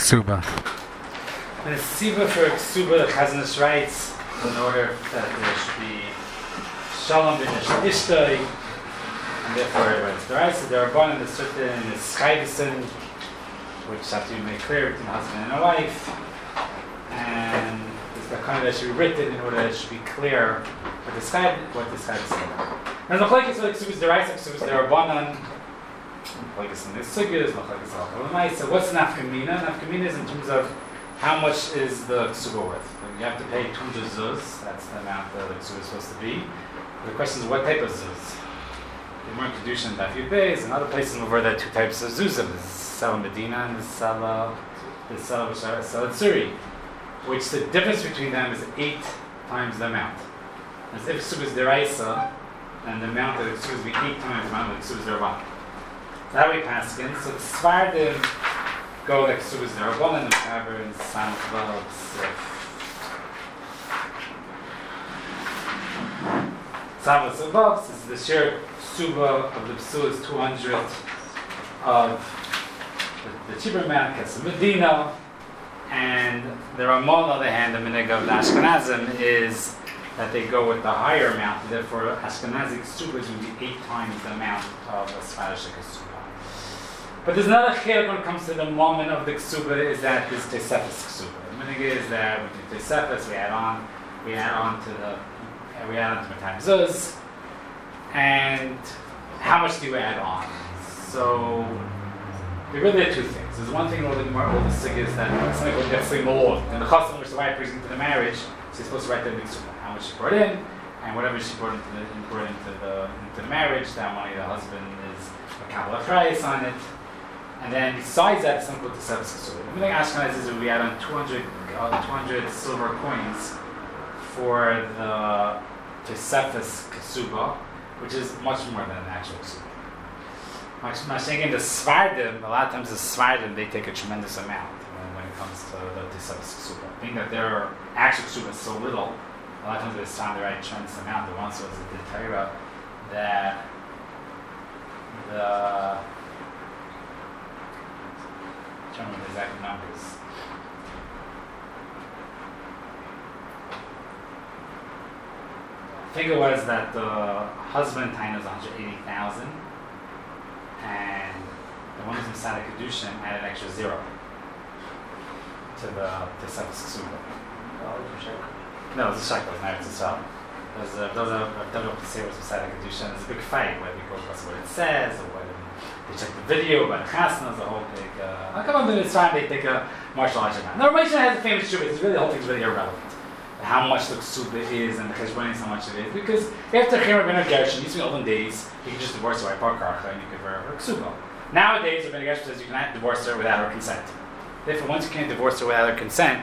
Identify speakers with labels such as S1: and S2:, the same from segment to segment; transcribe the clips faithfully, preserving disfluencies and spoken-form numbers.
S1: ksuba.
S2: The siva for ksuba, the Chazanish writes, in order that there should be shalom b'nesh ishtoi, and therefore it writes the rights. So there are one in the certain schayvisen, which have to be made clear between a husband and a wife, and there's the kind that should be written in order that it should be clear what the sky what the sky is saying. Now the machlokes like ksubas deraisa, ksubas derabanan, machlokes in the sugyas, machlokes al So what's nafkamina? Nafkamina is in terms of how much is the ksuba worth. You have to pay two hundred zuz. That's the amount that the ksuba is supposed to be. The question is what type of zuz. The more Kedusha and Daf Yudbeis and other places over there, two types of zuzim. There's Sala Medina and the Sala, the Sala Sala Tzuri, which the difference between them is eight times the amount. As if ksuba is deraisa, and the amount of the ksuba is be eight times the amount of the ksuba is derabanan. So that way paskin. So the Svardim go like ksuba is derabanan, and the Kaber and San Chavos. Savos above, this is the share ksuba of the psul is two hundred of the, the cheaper amount, Kesef Medina, and the Ramah on the other hand, the minhag of the Ashkenazim is that they go with the higher amount, and therefore Ashkenazi ksuba is going to be eight times the amount of a Sephardic ksuba. But there's another chilek when it comes to the moment of the ksuba is that this Tosefes ksuba. The minhag is that we do Tosefes, we add on, we add on to the we add on to Matam Zuz, and how much do we add on? So there really are two things. There's one thing all the more all the sig is that something called Defli Malod. And the chassan which the wife brings into the marriage, she's supposed to write the ksuba, how much she brought in, and whatever she brought into the brought into the into the marriage, that money the husband is a couple of price on it. And then besides that, something called the Tosefes ksuba. The thing Ashkenaz is that we add on two hundred uh, two hundred silver coins for the Tosefes ksuba, which is much more than an actual ksuba. I'm saying in the Svardim, a lot of times the Svardim, they take a tremendous amount when, when it comes to the Tosefes ksuba. Being that their actual ksuba is so little, a lot of times they found the right tremendous amount. The one was the Torah that the I can't remember the exact numbers. I think it was that the husband time was one hundred eighty thousand, and the one who's inside of Kedushin added an extra zero to the Tosefes ksuba. No, it was a shekel, it's not a tzal. Those are don't know what to say what's inside of Kedushin. There's a big fight whether you go across what it says or whether they check the video about Chasna. There's a whole big. Uh, come on, it's time they take a martial arts event. Now, Ramesha has a famous shuvah. It's really the whole thing's really irrelevant. How much the ksuba is and the cheshbonis, how much it is. Because after Chir Rabbeinu Gershon, used to be olden days, you could just divorce her by par karcha and you could her her ksuba. Nowadays, Rabbeinu Gershon says you cannot divorce her without her consent. Therefore, once you can't divorce her without her consent,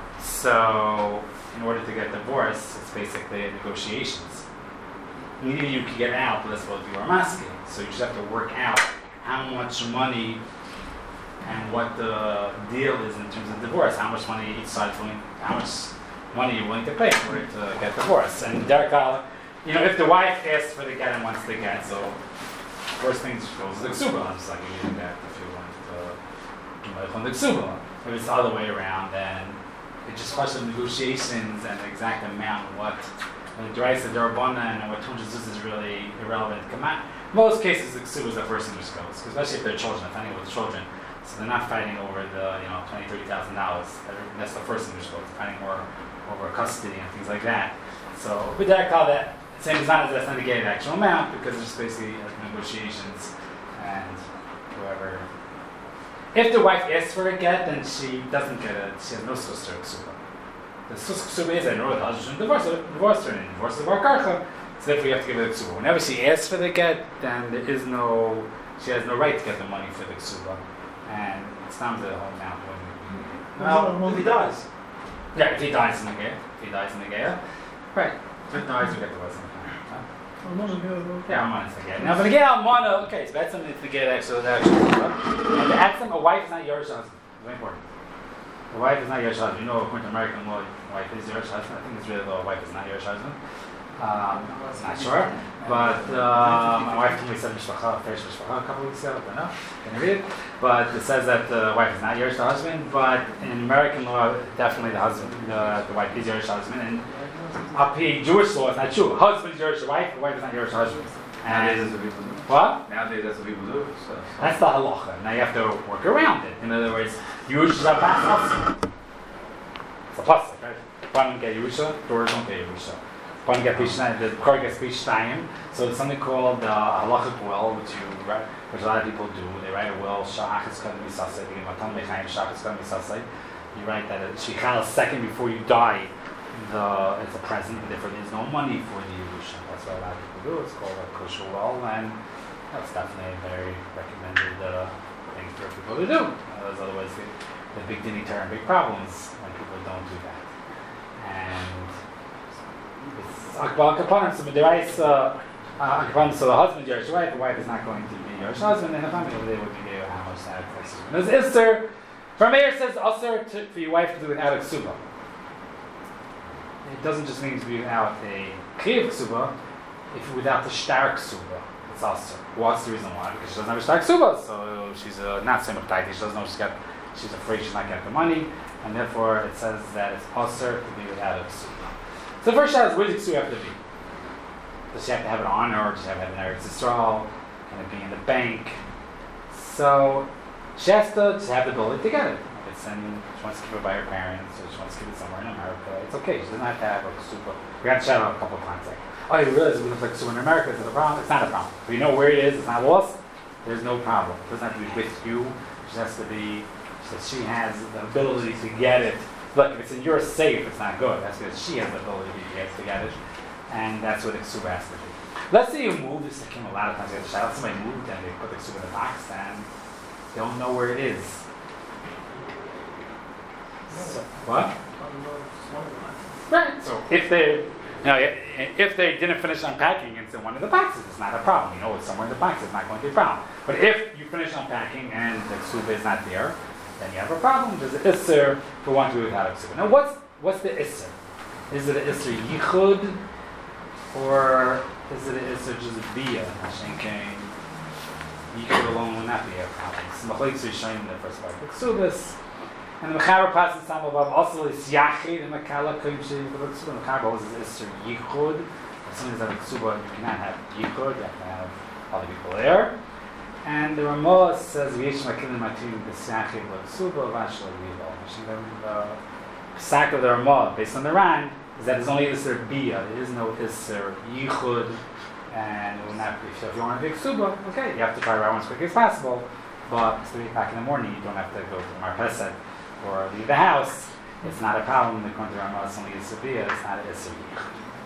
S2: so in order to get divorced, it's basically negotiations. Either you can get out, but that's what you are masking. So you just have to work out how much money and what the deal is in terms of divorce. How much money each side is willing, how much money you're willing to pay in order to get divorced. And Derek, you know, if the wife asks for the get and wants the get, so first thing goes to the ksuba. I'm just like, you need that if you want to from the ksuba. If it's the other way around, then it's just a question of negotiations and the exact amount of what the deraisa, the derabanan, and what two hundred zuz is really irrelevant. Most cases, the ksuba is the first thing which goes, especially if they're children, they're fighting with children. So they're not fighting over the, you know, twenty, thirty thousand dollars. That's the first thing which goes. They're fighting more over custody and things like that. So with that call, that same as not as that's not to get an actual amount because it's just basically like negotiations and whoever. If the wife asks for a get, then she doesn't get it. She has no sister ksuba. The sister ksuba is that no, the husband divorce her, divorce her, and divorce the bar karcha. So therefore, you have to give her the ksuba. Whenever she asks for the get, then there is no, she has no right to get the money for the ksuba, and it's not the whole amount. When,
S3: well, well, he dies.
S2: Yeah, if he dies in the gear, if he dies in the gear, right? If he dies, you get the blessing. Yeah, I'm on the gear. Now, but again, I'm on a, okay, so that's something to get extra, extra. And the axiom, a wife is not your husband. Very important. A wife is not your husband. You know, according to American law, a wife is your husband. I think it's really law, a wife is not your husband. Um, not sure. But uh, my wife told me said mishpacha, Ferish mishpacha a couple weeks ago. I don't know. Can you read it? But it says that the wife is not Yerush the husband. But in American law, definitely the husband, uh, the wife is Yerush the husband. And up here, Jewish law, it's not true. Husband is Yerush the wife. The wife is not Yerush the husband.
S1: Nowadays, that's what people do.
S2: What?
S1: Nowadays, that's what people do. So, so.
S2: That's the halacha. Now you have to work around it. In other words, Yerush is a pasuk. It's a pasuk, right? One get Yerusha, doors don't get Yerusha. One get Pishnayim, the car gets Pishnayim. So it's something called uh, halachic will, which you write, which a lot of people do. They write a will. Shach is going to be sasay. They give matam lechaim. Shach is going to be sasay. You write that a shichal a second before you die. The it's a present, and therefore there's no money for the Yerusha. That's what a lot of people do. It's called a kosher will, and that's definitely a very recommended uh, thing for people to do. Uh, otherwise, the, the big dinny turn big problems when people don't do that. And it's akbar kapanim. So the rice, uh, uh, so the husband Yerush the wife, the wife is not going to be Yerush husband, and the family over there would be there how much that is. There's Isser. From Meir says also for your wife to do without a ksuba. It doesn't just mean to be without a chiyuv ksuba. If without the shtar ksuba, it's also. What's the reason why? Because she doesn't have a shtar ksuba, so she's uh, not same with She doesn't know she's got. She's afraid she's not getting the money, and therefore it says that it's also to be without a ksuba. So the first shot is where does the ksuba have to be? Does she have to have it on her, or does she have to have an Eretz Yisrael? Can it be in the bank? So she has to just have the ability to get it. If it's in, she wants to keep it by her parents, or she wants to keep it somewhere in America, it's okay. She doesn't have to have a ksuba. We had to chat out a couple of times like, oh, you realize it looks like ksuba in America, is it a problem? It's not a problem. If you know where it is, it's not lost, there's no problem. It doesn't have to be with you. It just has to be, so she has the ability to get it. Look, if it's in your safe, it's not good. That's because she has the ability to get, to get it. And that's what the ksuba has to be. Let's say you move, this came a lot of times, you have to shout out, somebody moved and they put the ksuba in the box and they don't know where it is. So, what? Right. So if they, you know, if they didn't finish unpacking, it's in one of the boxes. It's not a problem. You know, it's somewhere in the box. It's not going to be a problem. But if you finish unpacking and the ksuba is not there, then you have a problem. There's an isser for one to do without a ksuba. Now, what's what's the isser? Is it an isser yichud, or is it an isser just bia? Thinking yichud alone would not be a problem. So machlokes is showing the first part. The ksubas. And the Mechaber passes some of them also is Yachid and Makala Kimchi. The Mechaber is Isser Yichud. As soon as you have a Ksuba, you cannot have Yichud, you have to have other people there. And the Ramah says, V'yesh Makilim Matim B'Sachid L'Ksuba V'ashla V'Yilo. The Psak of the Ramah, based on the Ran, is that there's only Isser Bia. There is no Isser Yichud. And it will not be, so if you want to be Ksuba, okay, you have to try to run as quickly as possible. But it's three o'clock in the morning, you don't have to go to the Marpesed or leave the house. It's not a problem. The According to Ramah, it's only a Sabiyah, it's not a Sabiyah.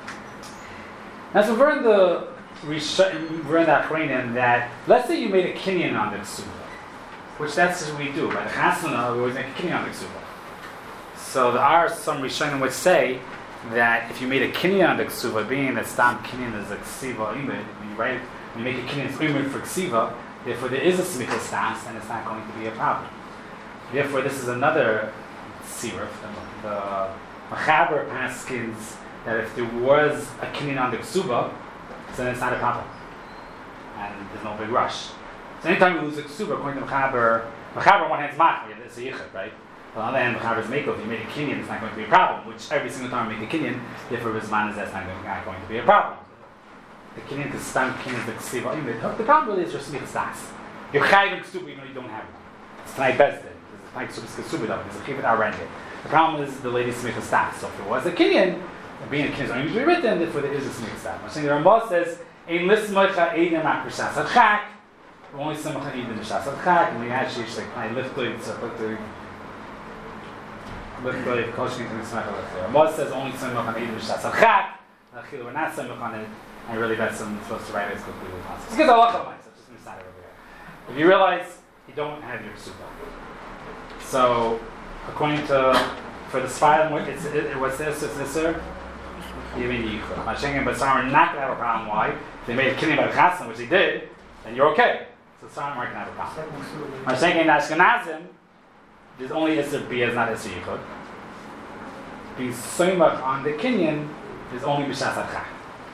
S2: Now, so we're in the we're in the Achreinim that, let's say you made a kinyan on the Ksuba, which that's what we do. By the Chasana, we always make a kinyan on the Ksuba. So there are some Rishonim which say that if you made a kinyan on the Ksuba, being that Stam kinyan is a Ksiva imid, when you write, when you make a kinyan imid for Ksiva, therefore there is a Smicha Stas, and it's not going to be a problem. Therefore, this is another siruf. The, the Mechaber paskins that if there was a kinyan on the ksuba, then it's not a problem, and there's no big rush. So anytime you lose a ksuba, according to Mechaber, Mechaber on one hand is machmir, it's a yichud, right? On the other hand, Mechaber is makeup. If you make a kinyan, it's not going to be a problem. Which every single time you make a kinyan, therefore Rizman is that's not going, not going to be a problem. The kinyan, because stam kinyan is the ksuba. The problem really is your smicha stas. You're chayv in ksuba even though you don't have one. It's tonight bezdin. Like there's a chibit arendik. The problem is the lady's smicha stas. So if it was a kinyan, being a kinyan is only usually written, therefore there is a smicha stas. I'm saying the Rambam says, "Ein lismocha eidem akrishas adchak." Only smocha eidem b'shas adchak, and we actually like I lift it, so put the lift it, koshing to the smocha lift it. Rambam says only smocha eidem b'shas adchak. Achil we're not smocha on it, and really that's supposed to write it as quickly as possible. It's because I love it, so just inside over here. If you realize you don't have your suba. So, according to, for the Sfarim, it's, it, it, what's this? It's this, sir? Even Yichud. Mashing and Basar are not going to have a problem. Why? If they made a kinyan by the Chassan, which they did, then you're okay. So Sfarim aren't going to have a problem. Mashing and Ashkenazim, there's only Isser Bia, not Isser Yichud. Being Soymach on the kinyan, there's only B'shas Adchak.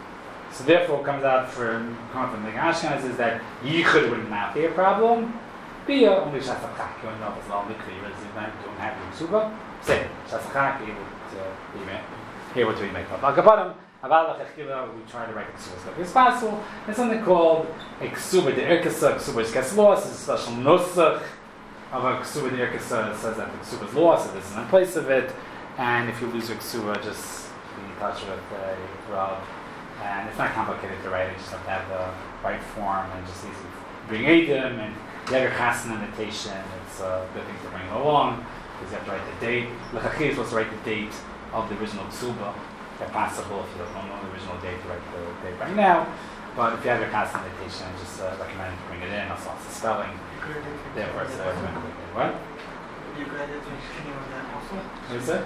S2: So therefore, what comes out from coming from the Ashkenaz is that Yichud would not be a problem. Bia only Shasachak. You know, it's all Mikri. You don't have the Ksuba. Say Shasachak able to be able to be made up. Al Kapadim, Aval Lachachila, we try to write the Ksuba as quickly as possible. There's something called a Ksuba de Erkasa. Ksuba gets lost. It's a special Nusach of a Ksuba de Erkasa. It says that the Ksuba is lost, so this is in place of it. And if you lose your Ksuba, just be in touch with a Rav. And it's not complicated to write it, you just have to have the right form and just easy bring Eidim and you have your Chassan annotation. It's a good thing to bring along because you have to write the date. L'chachir is supposed to write the date of the original Ksuba, if possible, if you don't know the original date, to write the date right now. But if you have your Chassan annotation, I just uh, recommend to bring it in, also lots of spelling. Therefore, it's uh, what?
S3: You graduate to continue on that also?
S2: What is it?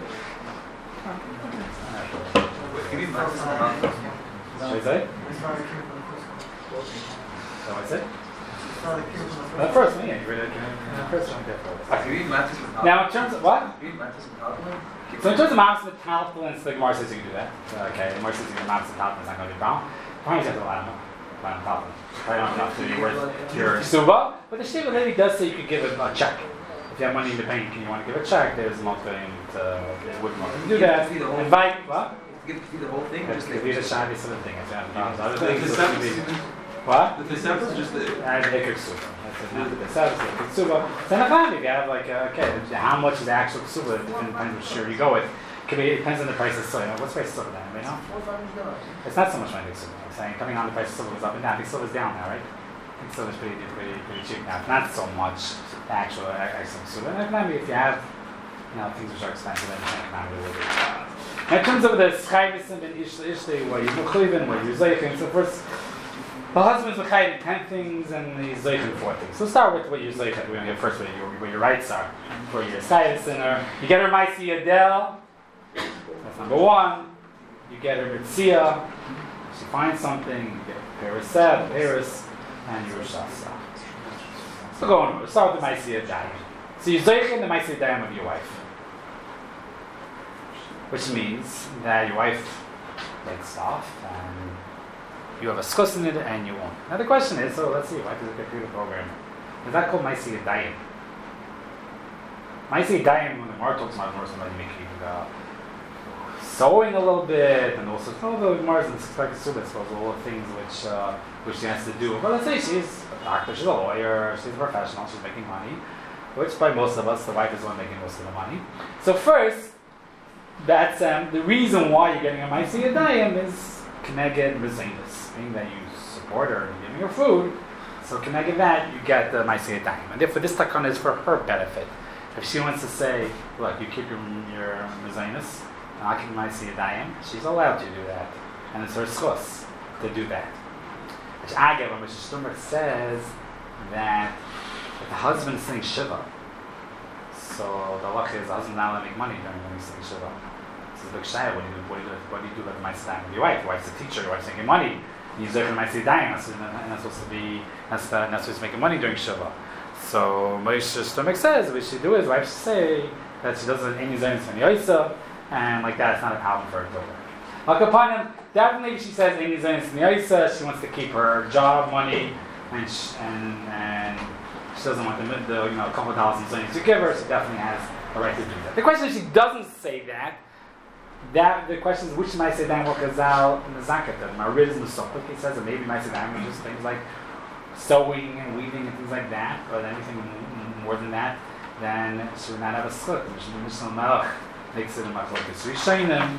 S1: Can you practice on that?
S2: What is it?
S3: It's not a cure from the first one.
S2: So what is it?
S3: It's not a cure from the first
S2: The
S3: one.
S2: first one, yeah, you read it. The first one, definitely.
S1: Can you read Matis and
S2: Now, in terms of what?
S1: Can you read Matis and Talmud?
S2: So in terms of Mamas and Talmud, the Gemara says you can do that. Okay, the Gemara says you can Mamas and Talmud is not going to be a problem. Probably you have to allow them. Allow them Talmud. Probably not enough to be worth your suba. But the Shiva lady does say you could give it a check. If you have money in the bank and you want to give a check, there's multiple to would want to do that. Invite what?
S1: Give the whole thing.
S2: Just give you the Shabbos sort of thing. If you have other
S4: The
S2: things,
S4: Tesefus?
S2: it's gonna be- what?
S4: The Tesefus is just the...
S2: And the Ksuba. That's it. Not the Tesefus, the Ksuba. So in the family, if you have like, uh, okay, how much is the actual Ksuba? It depends which sure you go with. Could be, it depends on the price of silver. What's the price of silver then? Anybody know? It's not so much money, Ksuba. I'm saying, coming on, the price of silver goes up and down. I think silver's down now, right? I think silver's pretty, pretty, pretty cheap now. Not so much the actual, actual Ksuba. And economy, if you have, you know, things which are expensive, then economy will be. Now, in terms of the Schaivisim and Ishtay, what you Mechuyvin, what you Zeichen, so first, the husband's Mechayim ten things and the Zeichen four things. So start with what your Zeichen, we're going to get first what your, what your rights are. For your Schaivisim, or you get her Maisi Adel, that's number one. You get her Mitzia, she finds something, you get Paris Seb, Paris, and Yerushasa. So go on, start with the Maisi Adel. So you Zeichen the Maisi Adel of your wife. Which means that your wife makes stuff and you have a skus in it and you won't. Now the question is, so let's see, why does it get through the program? Is that called Maisi Yadayim? Maisi Yadayim, when the Gemara talks about more somebody making uh, sewing a little bit and also some of the Gemara's and Sefek Subas, all the things which uh, which she has to do. But let's say she's a doctor, she's a lawyer, she's a professional, she's making money, which by most of us, the wife is the one making most of the money. So first, that's um, the reason why you're getting a Maisi Yadayim is Keneged Mezanis, meaning that you support her and giving her food. So Keneged that, you get the Maisi Yadayim. And therefore this takana is for her benefit. If she wants to say, look, you keep your, your Mezanis, and I'll keep Maisi Yadayim, she's allowed to do that. And it's her schus to do that. Which I get when Mishnah Stummer says that if the husband's saying Shiva, so the luck is the husband not allowed to make money during when he's saying Shiva. This is big shayla. What do you do? What do you do? What do you do with my time with your wife? Your wife's a teacher. Your wife's making money. You use it for my dying. That's not supposed to be. That's the, not supposed to making money during Shiva. So Moshe Stomach says what she do is wife should say that she doesn't any zayin from Yoisa, and like that, it's not a problem for her daughter. Akapanim, definitely she says any zayin from Yoisa. She wants to keep her job money, and sh- and and. She doesn't want the, the you know, a couple of dollars and something to give her, so definitely has a right to do that. The question is, she doesn't say that. That the question is, which might say that or Kazal in the Zakat? The Marid is Musopik. He says that maybe might say that, just things like sewing and weaving and things like that, but anything more than that, then she would not have a schut. Mishnah Melech makes it a machlokes Rishonim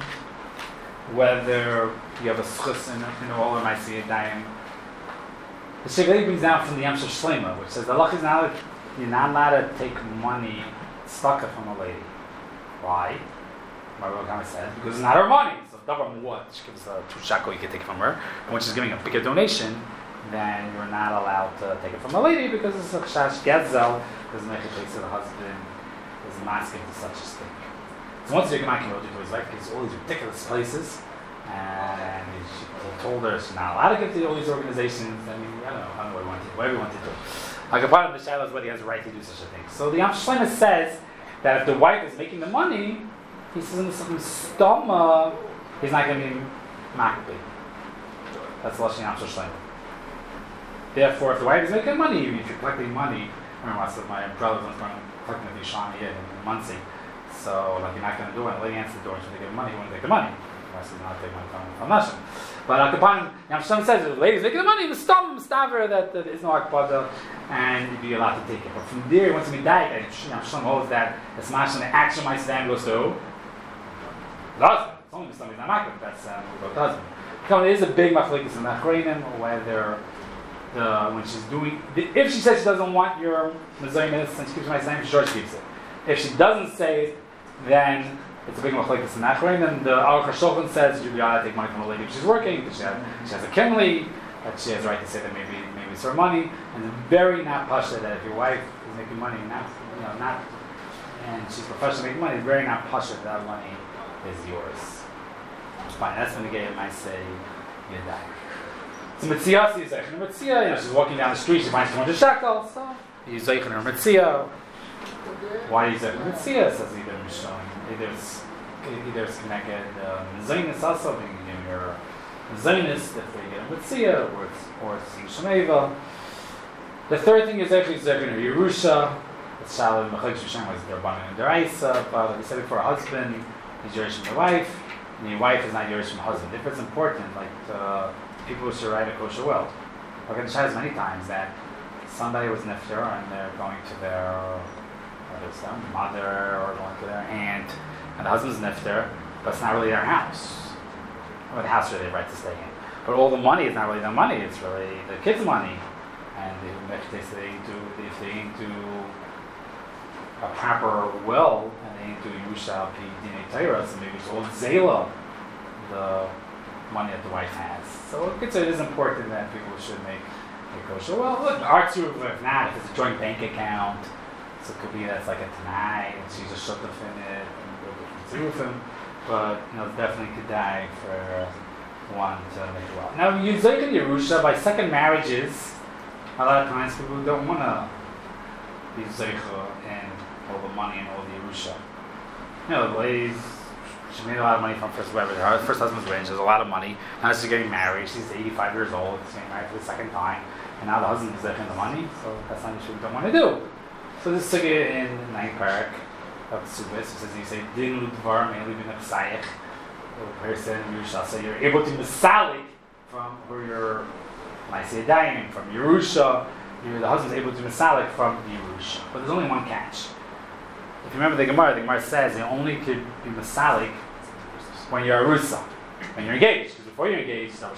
S2: whether you have a schut in, in all of my Siyadayim. The Shigli brings down from the Yamsha Shlema, which says the luck is not you're not allowed to take money stuck from a lady. Why? Rabbi Kama said because it's not her money. So davar what she gives a two shekel you can take it from her, and when she's giving a bigger donation, then you're not allowed to take it from a lady because it's a chash getzel. Doesn't make a place of the husband is masking to such a thing. So once you're going to go to his wife, gives all these ridiculous places. And she told her she's not allowed to give to all these organizations. I mean, I don't know, I don't know what we want to do. Whatever we want to do. Like a part of the Shiloh is whether he has a right to do such a thing. So the Yam Shlema says that if the wife is making the money, he says in some stoma, he's not going to be makbid. That's Lashon Yam Shel Shleima. Therefore, if the wife is making money, if you're collecting money, I remember once my brother was collecting with Yishani in Muncie. So, like, you're not going to do it. The lady answers the door and she's going to give money. You want to take the money. The wife says, not take money from, from Nashim. But Akapan, Yam Shem says, if the lady's making the money, the stom, staver, that there is no Akpada, and you'd be allowed to take it. But from there, once you die, and Yam Shem holds that the Smash and the action might stand goes to the husband. It's only somebody's not Makam, that's um, who goes to husband. So there is a big machlikas in the Achreinim, whether the, when she's doing, if she says she doesn't want your Mazoinis and she keeps my name, she sure she keeps it. If she doesn't say it, then it's a big machlikas in the Achreinim. The Aruch HaShulchan says you gotta take money from a lady if she's working, because she has, she has a kimli, that she has the right to say that maybe maybe it's her money, and it's very not pasha that if your wife is making money, not you know not, and she's professionally making money, it's very not pasha that that money is yours. Fine, that's when the gay might say you die. So Mitziyah is Zeichen her Mitziyah, you know, she's walking down the street, she finds two hundred shekels, so you Zeichen her Mitziyah. Why do you Zeichen her Mitziyah? Says either Mishon, either it's either it's connected Zaynis also, being in your Zaynis, if they get a Mitziyah, or it's or it's Yishameva. The third thing is actually Zeichen her Yerusha. It's Shalom Mechag Shushan was their Banan and their Isa, but like I said before, a husband is Yerush from the wife. And your wife is not yours from husband. If it's important, like uh, people who should write a kosher will. I've been shown many times that somebody was nifter and they're going to their, whether it's their mother or going to their aunt, and the husband's nifter, but it's not really their house. Or the house really they have right to stay in. But all the money is not really their money, it's really the kids' money. And if they say into, if they into a proper will, and they do Yerusha Pi Dinei Torah, so maybe it's all Zela, the money that the wife has. So it is important that people should make a kosher. Well, look, our two, if not, if it's a joint bank account, so it could be that's like a Tanai, and she's a shutaf in it, and go different zerufim, but you know, definitely could die for one to make it well. Now, you Zeichen Yerusha, by second marriages, a lot of times people don't want to be Zeicha and all the money and all the Yerusha. You know, the ladies, she made a lot of money from first whoever her first husband's rich, there's a lot of money. Now she's getting married, she's eighty-five years old, she's getting married for the second time, and now the husband is taking the money, so that's not what we don't want to do. So this is in the ninth parak of Subis, it says you say, Din Ludvar, mainly bin Apsayach, the person Yerusha, so you're able to misalik from where you're, I say dying, from Yerusha, you're, the husband's able to misalik from Yerusha. But there's only one catch. If you remember the Gemara, the Gemara says you only could be masalik when you're arusa, when you're engaged. Because before you're engaged, that's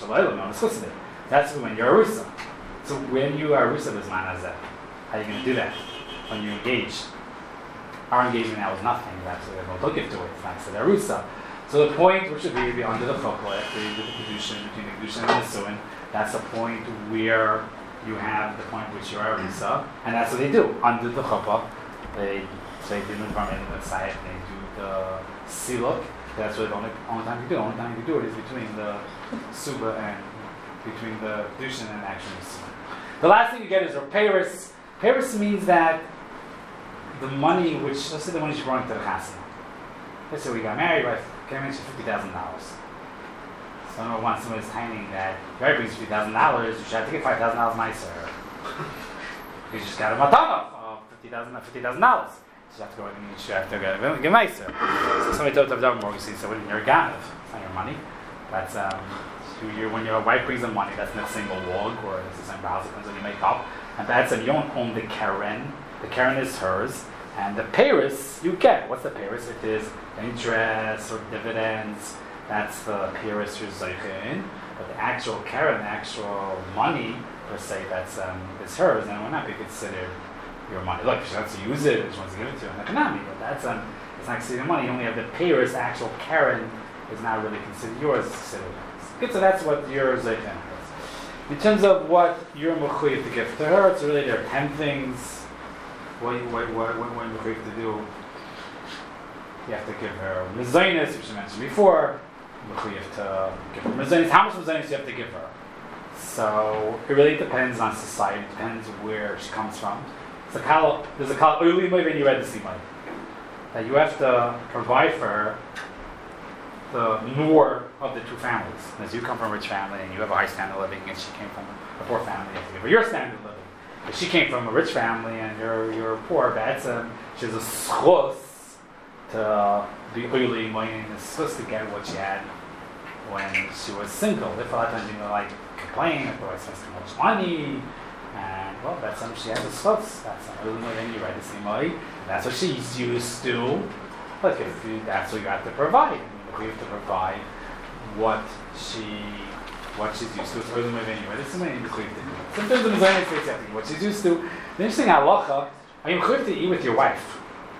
S2: when you're arusa. So when you are arusa, there's manazeh. How are you going to do that? When you're engaged. Our engagement now is nothing. That's there's no look into it. It's not the arusa. So the point, which would be, be under the choklah, after you do the kedushin, between the kedushin and the suin, that's the point where you have the point which you are arusa, and that's what they do under the chuppah. They say they do the side, they do the siluk. That's what the only, only time you do. The only time you do it is between the suba and between the kedushin and actually the suba. The last thing you get is a Paris. Paris means that the money which, let's say the money she brought into the chasana. Let's say we got married, right? Came in for fifty thousand dollars. So I don't know, once somebody's timing that Gary brings fifty thousand dollars, you should have to get five thousand dollars nicer. You just got a matana of fifty thousand dollars. So you have to go in and you should have to get, get nicer. So somebody told the Davin Morgan, so when you're a ganav, it's not your money. That's, um, so you're, when your wife brings the money, that's not a single log, or it's the same house that you make up. And that's, and you don't own the Karen. The Karen is hers. And the Paris, you get. What's the Paris? It is interest or dividends. That's the Paris you're zeichen. But the actual Karen, the actual money, per se, that's um, is hers, and it will not be considered your money. Look, she wants to use it, she wants to give it to you, and economy, but that's um, it's not considered money. You only have the Paris, the actual Karen, is not really considered yours, it's considered yours. Good, so that's what your zeichen is. In terms of what you're mechuyev to give to her, it's really there are ten things. What what what what what you have to do? You have to give her mezainis, which I mentioned before. You have to give her mezainis. How much mezainis you have to give her? So it really depends on society. It depends where she comes from. It's a kal. There's a kal ulimay when you read the simay that you have to provide for her the more of the two families. As you come from a rich family and you have a high standard of living, and she came from a poor family, you have to give her your standard of living. If she came from a rich family and you're you're poor, that's um, she has a schus to be oily, meaning a schus to get what she had when she was single. If a lot of times you know, like complain, if I spend too much money, and well, that's something she has a schus. That's not really meaning you write the same way. That's what she's used to. But if you, that's what you have to provide. We have to provide what she, what she's used to. It's really moving anyway. This is my included. Sometimes the Mizrahi says something. What she's used to. The interesting halacha, are you mechuyev to eat with your wife?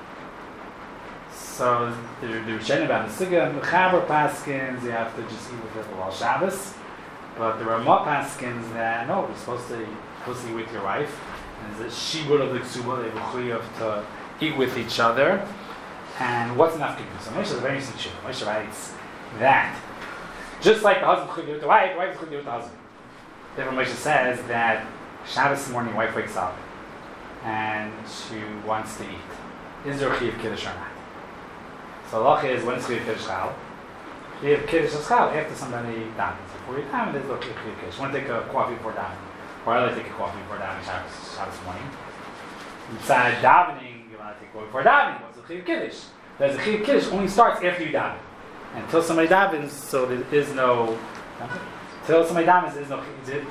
S2: So the the Rishonim about the Suga and the Chaber Paskins, you have to just eat with her while Shabbos. But the Ramah Paskins that no, we're supposed to supposed to eat with your wife, and that she would have the Ksuba, they mechuyev to eat with each other. And what's enough to do? So Moshe is a very interesting shit. Moshe writes that just like the husband could do with the wife, the wife could do with the husband. Therefore Moshe says that Shabbos morning, wife wakes up and she wants to eat. Is there a chiyuv kiddush or not? So the halacha is when is chiyuv kiddush chal? Chiyuv kiddush is chal after somebody davens. Before you daven, there's no chiyuv kiddush. You want to take a coffee before davening, or I like to take a coffee before davening Shabbos, Shabbos morning. Inside davening, you want to take a coffee before davening. Chiyuv Kiddush. There's a Chiyuv Kiddush only starts after you daven. Until somebody davens, so there is no. Until somebody davens, there is no.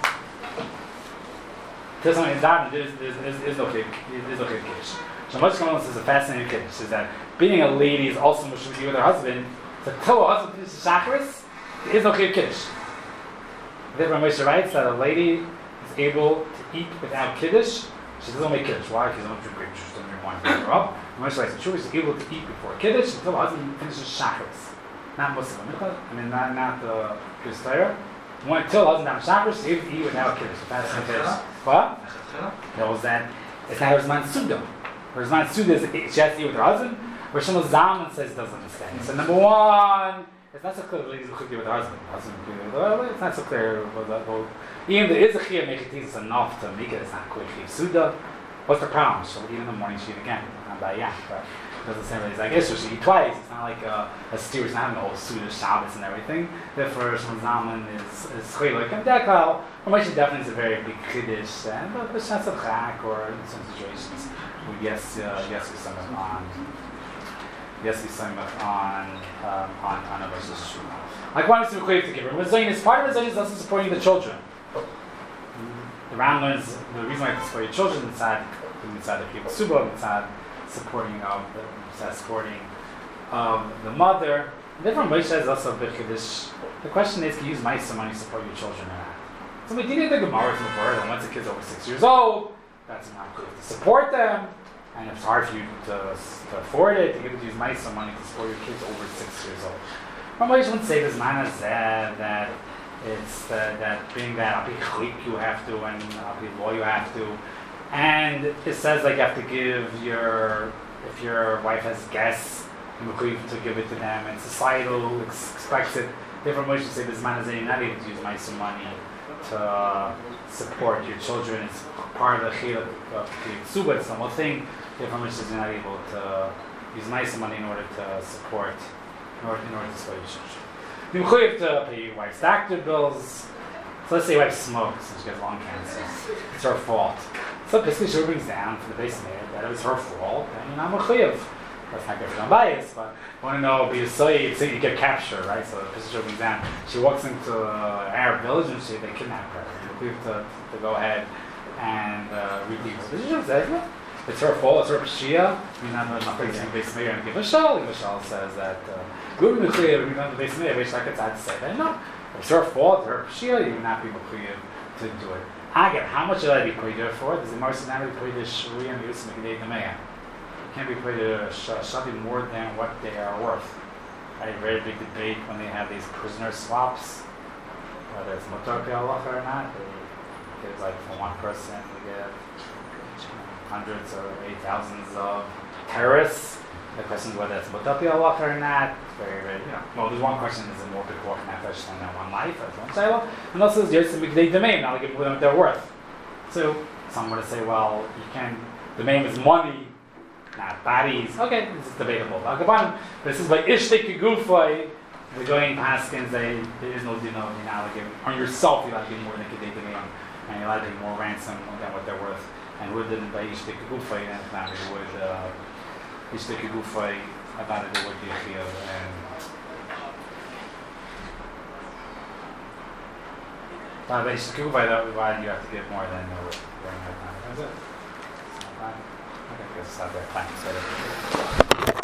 S2: Until somebody davens, there is, there is, there is, there is no Chiyuv Kiddush. So much Kamal says a fascinating Kiddush is that being a lady is also much with her husband. So until her husband finishes Shacharis, there is no Chiyuv Kiddush. Therefore, Moshe writes that a lady is able to eat without Kiddush. She doesn't make Kiddush. Why? Because she doesn't drink grape juice. Doesn't drink wine. Doesn't her up. Moshe writes that she is able to eat before Kiddush until her husband finishes Shacharis. Not Muslim. I mean, not not the Kiddush Torah. Until her husband has Shacharis, she's able to eat without Kiddush. That's the Kiddush. What? That was that. It's not her Zman Suda. Her Zman Suda is she has to eat with her husband. Where Shmuel Zalman says doesn't understand. So number one, it's not so clear the ladies could be with her husband. Husband could be with her. It's not so clear. Well, even there is a chiyuv mechitis enough to make it. It's not quite chiyuv suda. What's the problem? She'll eat in the morning, she'll eat again. Not by yeah, but it doesn't say it's like Israel, she'll eat twice. It's not like a, a steer, it's not having the whole suda Shabbos and everything. Therefore, Shmuel Zalman is is chaylik and dekal. Or Moshe definitely is a very big kiddush, and but the chance of chak or in some situations, we yes, uh, yes, we sum on, yes, we sum on um, on on a versus shuma. Like one is to be to give her. Mizayin is part of Mizayin is also supporting the children. The Ram learns the reason why you support your children inside, inside the people suba, inside supporting of the inside supporting of the mother. Therefore, Moshe is also a bit kiddush. The question is, can you use ma'aser money to support your children or not? So we did the Gemara from the word, and once a kid's over six years old, that's not good to support them, and if it's hard for you to, to afford it, you have to use ma'aser money to support your kids over six years old. But Moshe wouldn't say this man has that that. It's uh, that being that I'll be chlik you have to, and I'll be law you have to, and it says like you have to give your if your wife has guests, you have to give it to them, and societal ex- expects it. Therefore, Moshe say this man is not able to use ma'aser money to uh, support your children. It's part of the chiluk of the ksuba. It's the whole thing. Therefore, Moshe is not able to use ma'aser money in order to support, in order, in order to support your children. You have to pay your wife's doctor bills. So let's say your wife smokes and she gets lung cancer. It's her fault. So basically she brings down for the base mayor that it was her fault, and you're not mechuyev. That's not good for non-bias, but you want to know, be a soy, you get captured, right? So basically she brings down. She walks into an Arab village and she, they kidnap her. You have to, to go ahead and uh, redeem her. This is what it's her fault, it's her pshia. You're not going to base mayor and give a shal. The shal says that. Uh, Good mechuyev, we don't the base meir. Wish I could say that. No, it's her fault. Her pshia. You would not be mechuyev to do it. Again, how much should I be mechuyev for? Does the Marcy not be mechuyev shuri and use mekidei demeya? You can't be mechuyev shadi more than what they are worth. I had a very big debate when they have these prisoner swaps, whether it's mutar halacha or not. They give like for one person, they give hundreds or eight thousands of terrorists. The question is whether it's mutar halacha or not. Very, very, you know. Well, there's one question: is it more pikuach nefesh than one life? That's one shayla. And also, there's the mekidei demeim. Now, they give them what they're worth. So, some would say, well, you can. Demeim is money, not bodies. Okay, this is debatable. But this is by ishtik gufay. The Goyim Paskins, they there is no dino, you're not like on yourself, you're allowed to give more than Kedei Dimion, and you're allowed to give more ransom than what they're worth. And would didn't by Ish Bekagufay, and not it would uh Ish Bekagufay about it, it would be a field. And but Ish Bekagufay, that would why you have to give more than the during that time. That's it. Okay, I guess it's not that time. So